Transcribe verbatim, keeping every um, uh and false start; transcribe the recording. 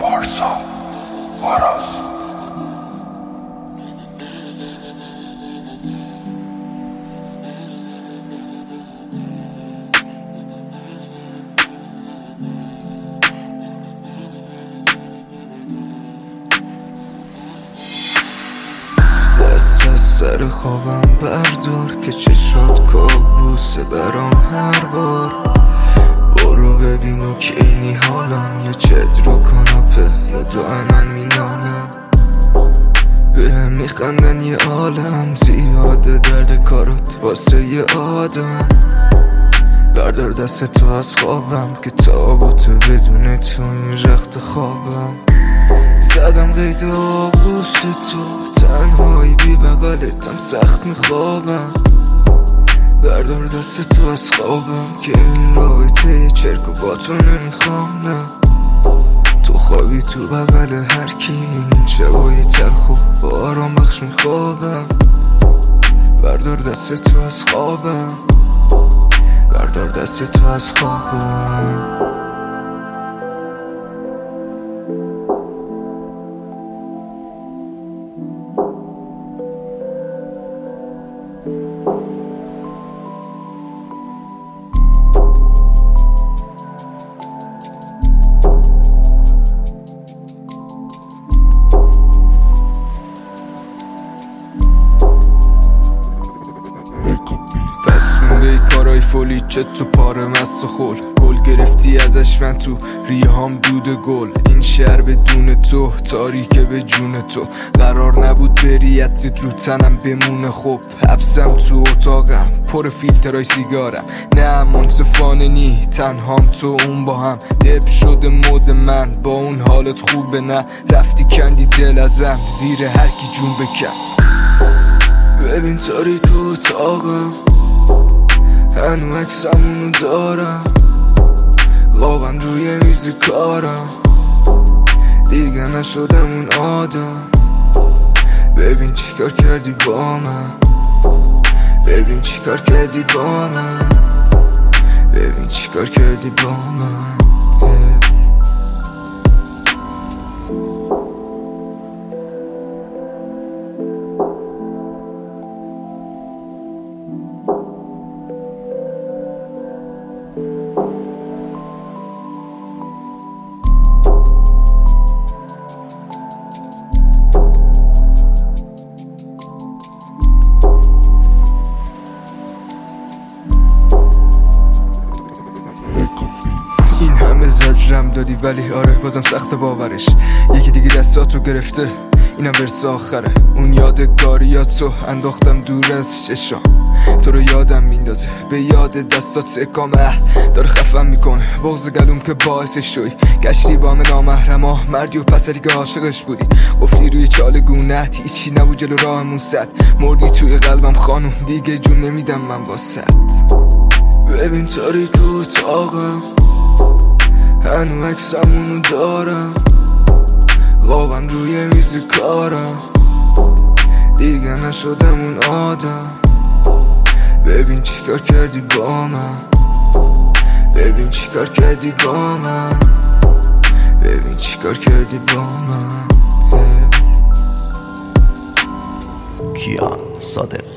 پارسا واراز. دست از سر خوابم بردار که چشات کابوسه برام هر بار. برو ببینو که اینی حالم، یا چدر و کاناپه یا دو من مینالم. بهم میخندن یه عالم، زیاده درد کارات واسه یه آدم. بردار دست تو از خوابم که تابوته بدون تو این رخت خوابم. زدم قید آغوش تو، تنهایی بی بغلتم سخت میخوابم. بردار دست تو از خوابم که این رابطه چرک و با تو نمیخوام. نه تو خوابی تو بغل هر کی، این شبای تلخ و با آرام بخش میخوابم. بردار دست تو از خوابم، بردار دست تو از خوابم. کارای فولی چه تو پاره مست و خول، گل گرفتی ازش من تو ریهام دود گل. این شهر بدون تو تاریکه به جون تو، قرار نبود بری عطرت رو تنم بمونه. خب حبسم تو اتاقم پر فیلترهای سیگارم، نه منصفانه نی تنهام تو اون با هم. دپ شده مود من با اون حالت خوبه، نه رفتی کندی دل ازم زیر هر کی جون بکن. ببین تاریک و اتاقم، هنو عکسمونو دارم، خوابم روی میز کارم، دیگه نشدم اون آدم. ببین چیکار کردی با من، ببین چیکار کردی با من، ببین چیکار کردی با من. زجرم دادی ولی آره بازم سخت باورش. یکی دیگه دستاتو گرفته، اینم ورس آخره. اون یادگاریاتو انداختم دور از چشام، تو رو یادم میندازه به یاد دستات سکام. اه داره خفم میکنه بغض گلوم که باعثش شوی. گشتی با همه نامحرما مردی و پسری که عاشقش بودی. گفتی روی چال گونهت هیچی نبود جلو راهمون صد. مردی توی قلبم خانوم، دیگه جون نمیدم من واسط. ببین تاریک و اتاقم، هنو عکسمونو دارم، خوابم روی میز کارم، دیگه نشدم اون آدم. ببین چیکار کردی با من، ببین چیکار کردی با من، ببین چیکار کردی با من. کیان صادق.